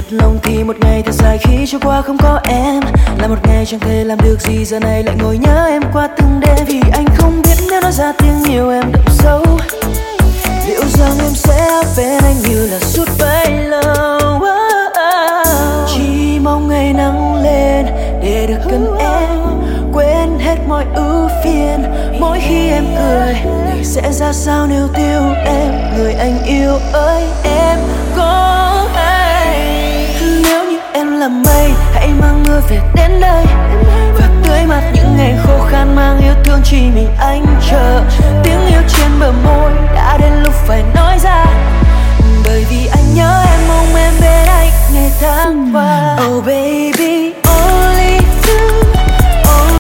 lòng thì một ngày thật dài khi trôi qua không có em. Là một ngày chẳng thể làm được gì, giờ này lại ngồi nhớ em qua từng đêm. Vì anh không biết nếu nói ra tiếng yêu em đậm sâu, liệu rằng em sẽ ở bên anh như là suốt bấy lâu. Chỉ mong ngày nắng lên để được gần em, quên hết mọi ưu phiền. Mỗi khi em cười, ngày sẽ ra sao nếu thiếu em. Người anh yêu ơi, em có hay? Nếu như em là mây, hãy mang mưa về đến đây và tưới mát những ngày khô khan, mang yêu thương chỉ mình anh chờ. Tiếng yêu trên bờ môi đã đến lúc phải nói ra, bởi vì anh nhớ em, mong em bên anh ngày tháng qua. Oh baby,